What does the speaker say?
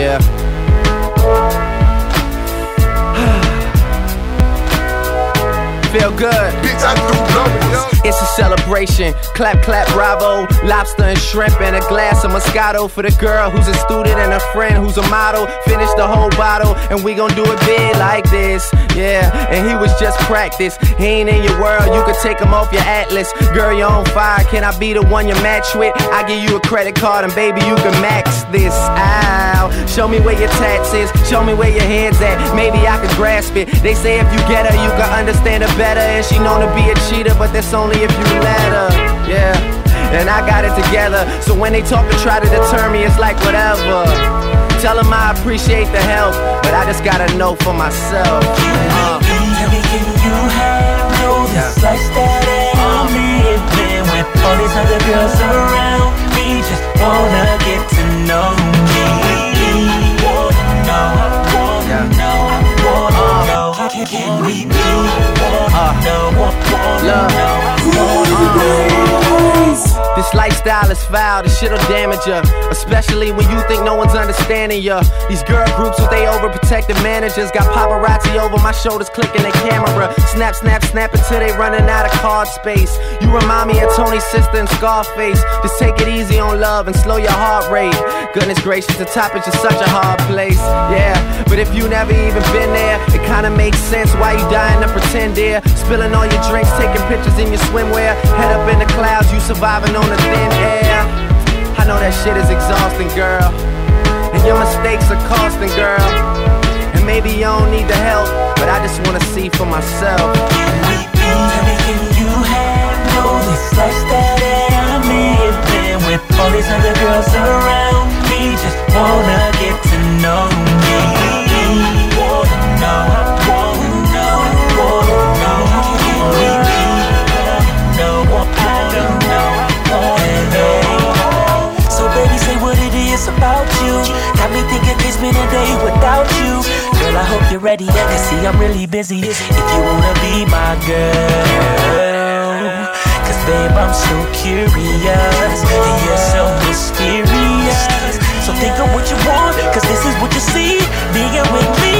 Yeah. Feel good. Bitch, I do numbers. It's a celebration. Clap, clap, bravo. Lobster and shrimp and a glass of Moscato for the girl who's a student and a friend who's a model. Finish the whole bottle and we gon' do it big like this. Yeah, and he was just practice. He ain't in your world, you could take him off your atlas. Girl, you're on fire, can I be the one you match with? I give you a credit card and baby, you can max this. Ow, show me where your tats is. Show me where your head's at. Maybe I could grasp it. They say if you get her, you can understand her better. And she known to be a cheater, but that's only if you let her. Yeah, and I got it together. So when they talk to try to deter me, it's like whatever. Tell them I appreciate the help, but I just gotta know for myself. Tell me, can you handle this lifestyle that I'm living with all these other girls around me? Just wanna get to know me. Wanna know. Can we be? This lifestyle is foul, this shit'll damage ya. Especially when you think no one's understanding ya. These girl groups with they overprotective managers got paparazzi over my shoulders clicking their camera. Snap, snap, snap until they running out of card space. You remind me of Tony's sister and Scarface. Just take it easy on love and slow your heart rate. Goodness gracious, the top is just such a hard place. Yeah, but if you never even been there, it kinda makes sense why you dying to pretend, dear. Spilling all your drinks, taking pictures in your swimwear. Head up in the clouds, you surviving on the thin air. I know that shit is exhausting, girl, and your mistakes are costing, girl. And maybe you don't need the help, but I just wanna see for myself. Can you handle this lifestyle that I'm living with all these other girls around me? Just wanna get to know me. Wanna know. About you, got me thinking it's been a day without you. Girl, I hope you're ready, cause see I'm really busy. If you wanna be my girl, cause babe I'm so curious, and you're so mysterious. So think of what you want, cause this is what you see, being with me.